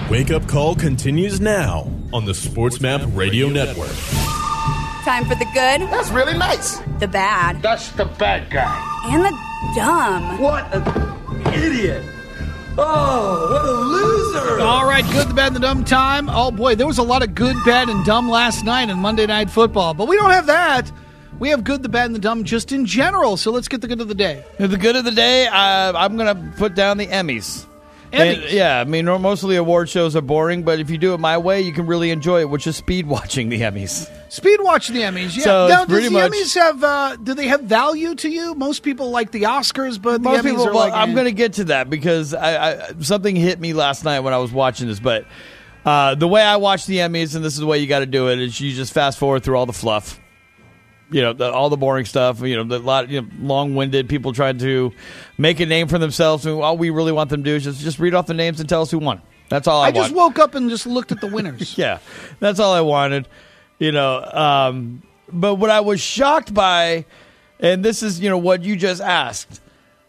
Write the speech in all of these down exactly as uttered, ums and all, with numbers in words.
Wake Up Call continues now on the SportsMap Radio Network. Time for the good. That's really nice. The bad. That's the bad guy. And the dumb. What an idiot. Oh, what a loser. All right, good, the bad, and the dumb time. Oh, boy, there was a lot of good, bad, and dumb last night in Monday Night Football. But we don't have that. We have good, the bad, and the dumb just in general. So let's get the good of the day. The good of the day, uh, I'm going to put down the Emmys. Emmys? And, yeah, I mean, mostly award shows are boring, but if you do it my way, you can really enjoy it, which is speed watching the Emmys. Speed watch the Emmys, yeah. So now, it's does pretty the much- Emmys have, uh, do they have value to you? Most people like the Oscars, but the Most Emmys people, are well, like, I'm eh. going to get to that because I, I, something hit me last night when I was watching this. But uh, the way I watch the Emmys, and this is the way you got to do it, is you just fast forward through all the fluff. You know, the, all the boring stuff. You know, the lot, you know, long-winded people trying to make a name for themselves. And all we really want them to do is just, just read off the names and tell us who won. That's all I, I want. just woke up and just looked at the winners. Yeah, that's all I wanted. You know, um, but what I was shocked by, and this is, you know, what you just asked,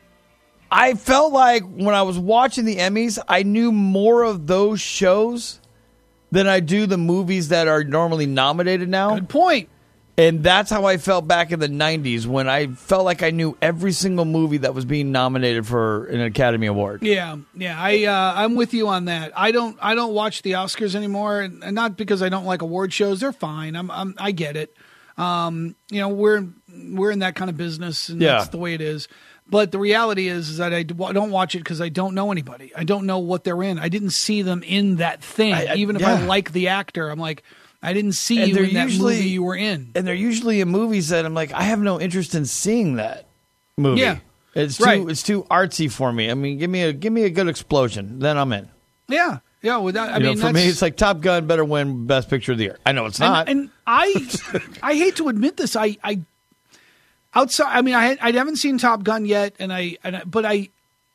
I felt like when I was watching the Emmys, I knew more of those shows than I do the movies that are normally nominated now. Good point. And that's how I felt back in the nineties when I felt like I knew every single movie that was being nominated for an Academy Award. Yeah, yeah, I uh, I'm with you on that. I don't I don't watch the Oscars anymore, and and not because I don't like award shows. They're fine. I'm, I'm I get it. Um, you know, we're we're in that kind of business, and Yeah. that's the way it is. But the reality is, is that I d- I don't watch it because I don't know anybody. I don't know what they're in. I didn't see them in that thing. I- I- Even if yeah. I like the actor, I'm like, I didn't see And you they're in that usually- movie you were in. And they're usually in movies that I'm like, I have no interest in seeing that movie. Yeah. It's too Right. it's too artsy for me. I mean, give me a give me a good explosion, then I'm in. Yeah, yeah. Without, I You know, mean, for me, that's- it's like Top Gun better win Best Picture of the Year. I know it's not. And, and I, I hate to admit this. I, I outside. I mean, I, I haven't seen Top Gun yet, and I, and I, but I,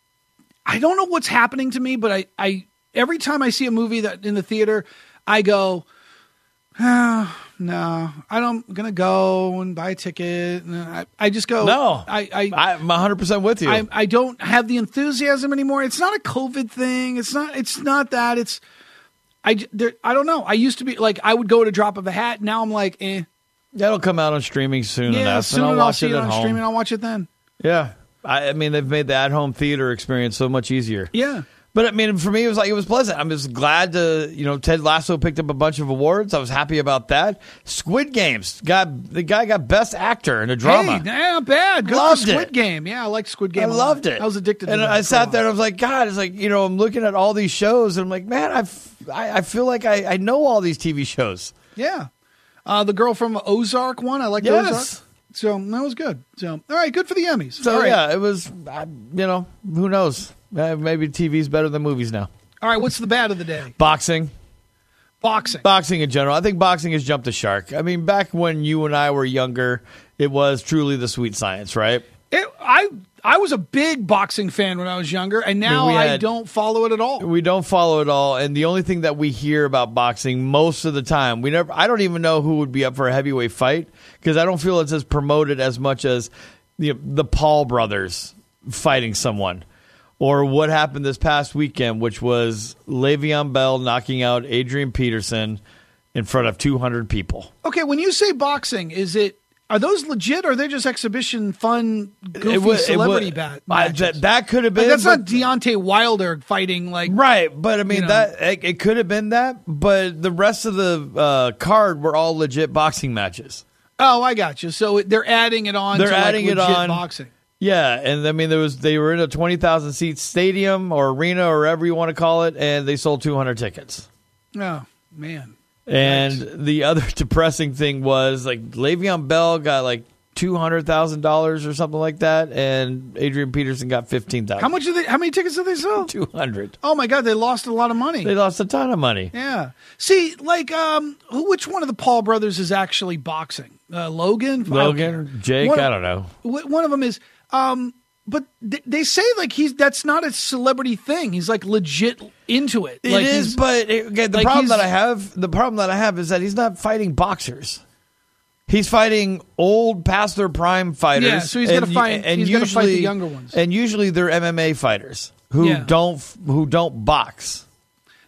I don't know what's happening to me. But I, I every time I see a movie that in the theater, I go, oh, no, I don't. I'm gonna go and buy a ticket. And I, I just go. no, I, I, I'm one hundred percent with you. I, I don't have the enthusiasm anymore. It's not a COVID thing. It's not. It's not that. It's. I, j- there, I don't know. I used to be like I would go at a drop of a hat. Now I'm like, eh. That'll come out on streaming soon Yeah, enough, soon and I'll I'll watch see it it at on home. streaming. I'll watch it then. Yeah, I, I mean, they've made the at-home theater experience so much easier. Yeah. But I mean, for me, it was like it was pleasant. I'm just glad to, you know, Ted Lasso picked up a bunch of awards. I was happy about that. Squid Games got the guy got Best Actor in a drama. Hey, not bad. Good Loved for Squid it. Game. Yeah, I liked Squid Game. I a lot. loved it. I was addicted to and that. I for a sat while. there and I was like, God, it's like, you know, I'm looking at all these shows and I'm like, man, I've, I I feel like I, I know all these T V shows. Yeah. Uh, the girl from Ozark one. I liked Yes. Ozark. So that was good. So, all right, good for the Emmys. So all right. yeah, it was, I, you know, who knows? Uh, Maybe T V's better than movies now. All right, what's the bad of the day? Boxing. Boxing. Boxing in general. I think boxing has jumped the shark. I mean, back when you and I were younger, it was truly the sweet science, right? It, I I was a big boxing fan when I was younger, and now we I had- don't follow it at all. We don't follow it all, and the only thing that we hear about boxing most of the time, we never. I don't even know who would be up for a heavyweight fight because I don't feel it's as promoted as much as the the Paul brothers fighting someone, or what happened this past weekend, which was Le'Veon Bell knocking out Adrian Peterson in front of two hundred people. Okay, when you say boxing, is it are those legit or are they just exhibition fun goofy It wa- it celebrity wa- bat I- matches? that, that could have been. Like, that's but- not Deontay Wilder fighting like Right, but I mean you know. that it, it could have been that, but the rest of the uh, card were all legit boxing matches. Oh, I got you. So it- they're adding it on. They're to adding like it legit on. boxing. Yeah, and I mean there was they were in a twenty thousand seat stadium or arena or whatever you want to call it, and they sold two hundred tickets. Oh man. And Yikes. the other depressing thing was like Le'Veon Bell got like two hundred thousand dollars or something like that, and Adrian Peterson got fifteen thousand. How much did they? How many tickets did they sell? Two hundred. Oh my God, they lost a lot of money. They lost a ton of money. Yeah. See, like, um, who? Which one of the Paul brothers is actually boxing? Uh, Logan. I don't Logan, care. Jake, One I of- don't know. wh- One of them is. Um, but th- they say like he's that's not a celebrity thing. He's like legit into it. It like is, he's- but it, okay, the like problem he's- that I have, the problem that I have is that he's not fighting boxers. He's fighting old, past their prime fighters. Yeah, so he's gotta and- find- and he's gotta fight the usually- younger ones. And usually they're M M A fighters who Yeah. don't who don't box.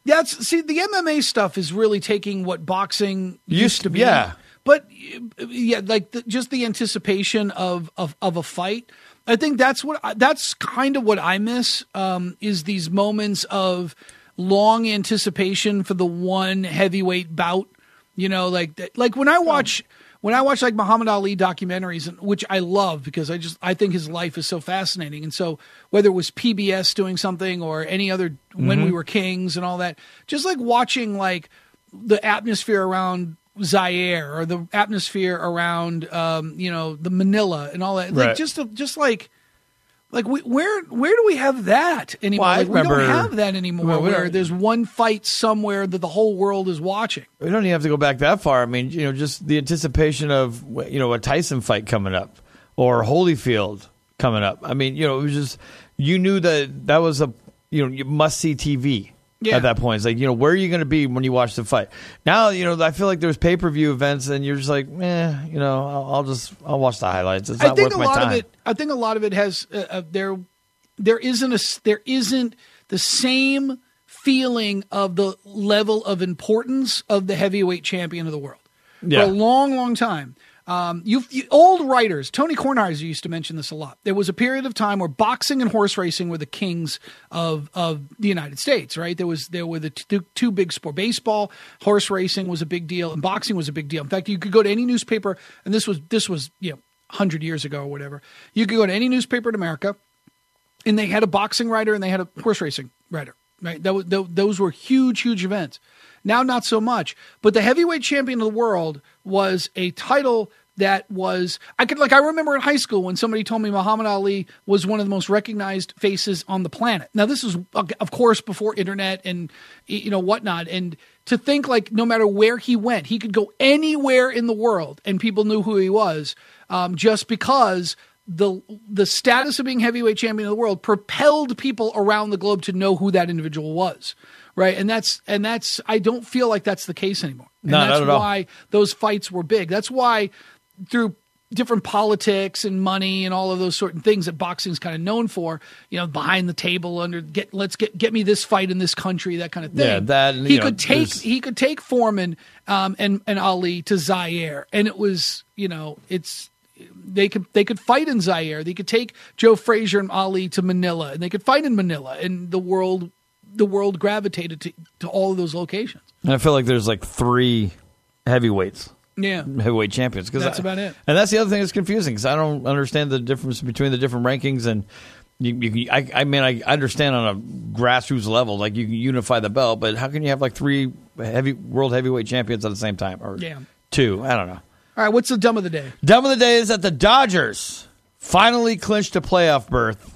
Yeah, it's, see, the M M A stuff is really taking what boxing used, used to be. Yeah. But, yeah, like the, just the anticipation of, of, of a fight. I think that's what that's kind of what I miss um, is these moments of long anticipation for the one heavyweight bout. You know, like like when I watch when I watch like Muhammad Ali documentaries, which I love because I just I think his life is so fascinating. And so whether it was P B S doing something or any other mm-hmm. When We Were Kings and all that, just like watching like the atmosphere around Zaire or the atmosphere around um, you know the Manila and all that, right. like just just like. Like we, where where do we have that anymore? Well, like, remember, we don't have that anymore. Well, where there's one fight somewhere that the whole world is watching. We don't even have to go back that far. I mean, you know, just the anticipation of you know a Tyson fight coming up or Holyfield coming up. I mean, you know, it was just you knew that that was a you know must see T V. Yeah. At that point, it's like, you know, where are you going to be when you watch the fight? Now, you know, I feel like there's pay per view events, and you're just like, eh, you know, I'll, I'll just I'll watch the highlights. It's not I think worth a my lot time. of it. I think a lot of it has uh, uh, there. There isn't a there isn't the same feeling of the level of importance of the heavyweight champion of the world Yeah. for a long, long time. Um, you've, you old writers, Tony Kornheiser used to mention this a lot. There was a period of time where boxing and horse racing were the kings of of the United States, right? There was there were the two, two big sport. Baseball, horse racing was a big deal, and boxing was a big deal. In fact, you could go to any newspaper, and this was this was you know one hundred years ago or whatever. You could go to any newspaper in America, and they had a boxing writer and they had a horse racing writer, right? That was, those were huge, huge events. Now, not so much. But the heavyweight champion of the world was a title that was, I could, like, I remember in high school when somebody told me Muhammad Ali was one of the most recognized faces on the planet. Now, this is, of course, before internet and, you know, whatnot. And to think, like, no matter where he went, he could go anywhere in the world and people knew who he was um, just because the the status of being heavyweight champion of the world propelled people around the globe to know who that individual was. Right. And that's and that's I don't feel like that's the case anymore. And no, that's not at why all. those fights were big. That's why through different politics and money and all of those certain things that boxing is kind of known for, you know, behind the table under get let's get get me this fight in this country, that kind of thing. Yeah, that he you could know, take there's- he could take Foreman um, and and Ali to Zaire, and it was, you know, it's they could they could fight in Zaire. They could take Joe Frazier and Ali to Manila, and they could fight in Manila, and the world the world gravitated to, to all of those locations. And I feel like there's like three heavyweights. Yeah. Heavyweight champions. That's I, about it. And that's the other thing that's confusing because I don't understand the difference between the different rankings. And you, you, I, I mean, I understand on a grassroots level, like you can unify the belt, but how can you have like three heavy world heavyweight champions at the same time? Or Yeah. two? I don't know. All right, what's the dumb of the day? Dumb of the day is that the Dodgers finally clinched a playoff berth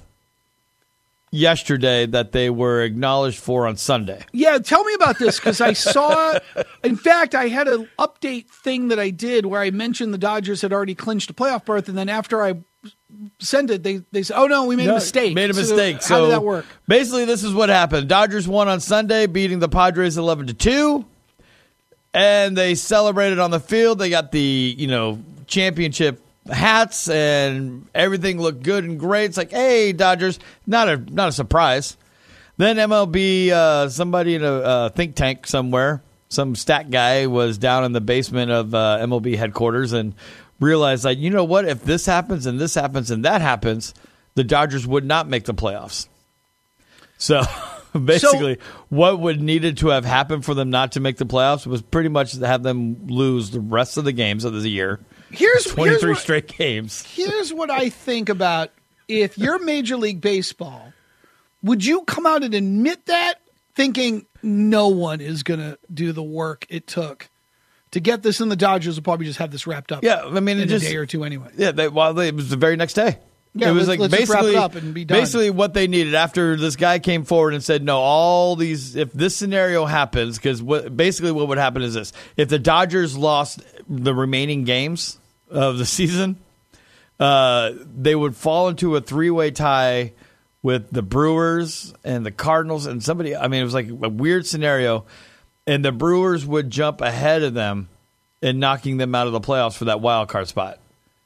yesterday that they were acknowledged for on Sunday. Yeah, tell me about this because I saw, in fact, I had an update thing that I did where I mentioned the Dodgers had already clinched a playoff berth, and then after I sent it, they, they said, oh, no, we made No, a mistake. Made a So mistake. how So did that work? Basically, this is what happened. Dodgers won on Sunday, beating the Padres eleven to two, and they celebrated on the field. They got the, you know, championship hats and everything looked good and great. It's like, hey, Dodgers, not a not a surprise. Then M L B, uh, somebody in a uh, think tank somewhere, some stat guy was down in the basement of uh, M L B headquarters and realized, like, you know what? If this happens and this happens and that happens, the Dodgers would not make the playoffs. So basically, so, what would needed to have happened for them not to make the playoffs was pretty much to have them lose the rest of the games of the year. Here's twenty-three here's what, straight games. Here's what I think about if you're Major League Baseball, would you come out and admit that, thinking no one is going to do the work it took to get this, and the Dodgers will probably just have this wrapped up? Yeah, I mean, in it just, a day or two anyway. Yeah, they, well, they, it was the very next day. Yeah, it was let's, like let's just basically wrap it up and be done. Basically, what they needed after this guy came forward and said, "No, all these. If this scenario happens, because what, basically what would happen is this: if the Dodgers lost the remaining games of the season, uh, they would fall into a three-way tie with the Brewers and the Cardinals and somebody. I mean, it was like a weird scenario, and the Brewers would jump ahead of them and knocking them out of the playoffs for that wild card spot."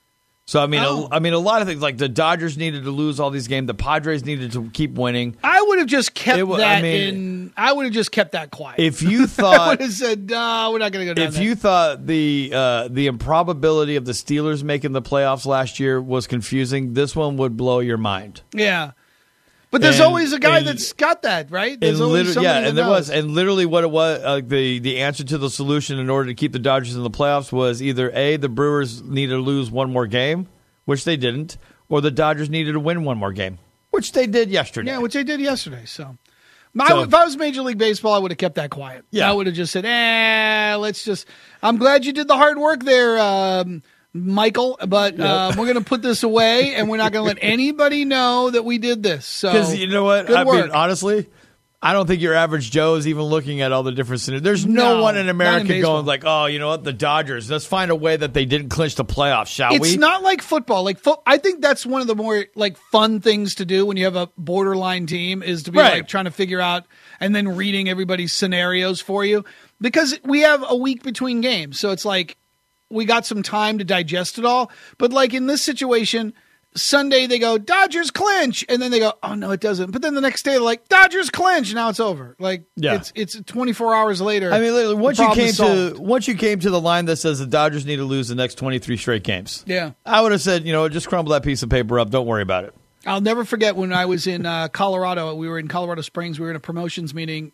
So I mean, Oh. a, I mean, a lot of things like the Dodgers needed to lose all these games. The Padres needed to keep winning. I would have just kept It wa- I that mean, in. I would have just kept that quiet. If you I thought, would have said, "No, we're not going to go down if there." you thought the uh, the improbability of the Steelers making the playoffs last year was confusing, this one would blow your mind. yeah, but there's And- always a guy and- that's got that, right? There's And always liter- somebody yeah, that and there knows. was, and literally what it was, uh, the the answer to the solution in order to keep the Dodgers in the playoffs was either A, the Brewers needed to lose one more game, which they didn't, or the Dodgers needed to win one more game, which they did yesterday. Yeah, which they did yesterday. So, My, So- if I was Major League Baseball, I would have kept that quiet. Yeah. I would have just said, "Eh, let's just." I'm glad you did the hard work there, um, Michael, but uh, we're going to put this away, and we're not going to let anybody know that we did this. So, Because you know what? Good I work. mean, honestly, I don't think your average Joe is even looking at all the different scenarios. There's no, No, one in not in America baseball. going like, oh, you know what? The Dodgers, let's find a way that they didn't clinch the playoffs, shall It's we? not like football. Like fo- I think that's one of the more like fun things to do when you have a borderline team is to be Right. like trying to figure out and then reading everybody's scenarios for you because we have a week between games. So it's like we got some time to digest it all. But like in this situation, Sunday they go Dodgers clinch and then they go, "Oh no, it doesn't." But then the next day they're like Dodgers clinch, now it's over. Like Yeah. it's it's twenty-four hours later. I mean, literally, the once you problem came is to solved. once you came to the line that says the Dodgers need to lose the next twenty-three straight games, Yeah. I would have said, you know, just crumble that piece of paper up. Don't worry about it. I'll never forget when I was in uh, Colorado. We were in Colorado Springs. We were in a promotions meeting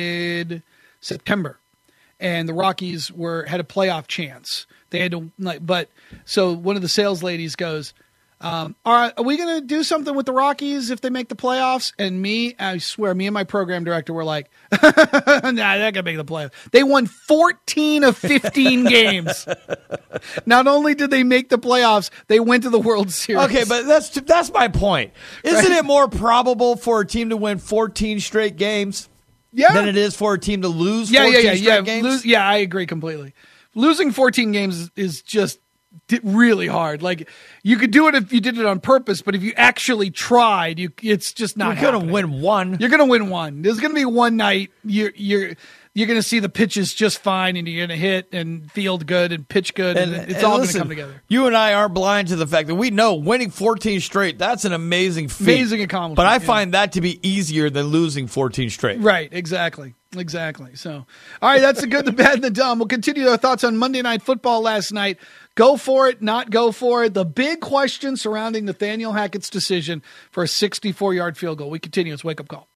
mid September, and the Rockies were had a playoff chance. They had to like, but so one of the sales ladies goes, um, "All right, are we going to do something with the Rockies if they make the playoffs?" And me, I swear, me and my program director were like, "Nah, they're not going to make the playoffs." They won fourteen of fifteen games. Not only did they make the playoffs, they went to the World Series. Okay, but that's that's my point. Isn't it more probable for a team to win fourteen straight games yeah. than it is for a team to lose Yeah, yeah, fourteen yeah, straight yeah. games? Lose, yeah, I agree completely. Losing fourteen games is, is just di- really hard. Like you could do it if you did it on purpose, but if you actually tried, you it's just not. You're going to happening. win one. You're going to win one. There's going to be one night you're you're you're going to see the pitches just fine, and you're going to hit and field good and pitch good, and, it's and all going to listen, come together. You and I aren't blind to the fact that we know winning fourteen straight, that's an amazing feat. Amazing accomplishment, But I yeah. find that to be easier than losing fourteen straight. Right, exactly. Exactly. So, all right, that's the good, the bad, and the dumb. We'll continue our thoughts on Monday Night Football last night. Go for it, not go for it. The big question surrounding Nathaniel Hackett's decision for a sixty-four-yard field goal. We continue. It's Wake Up Call.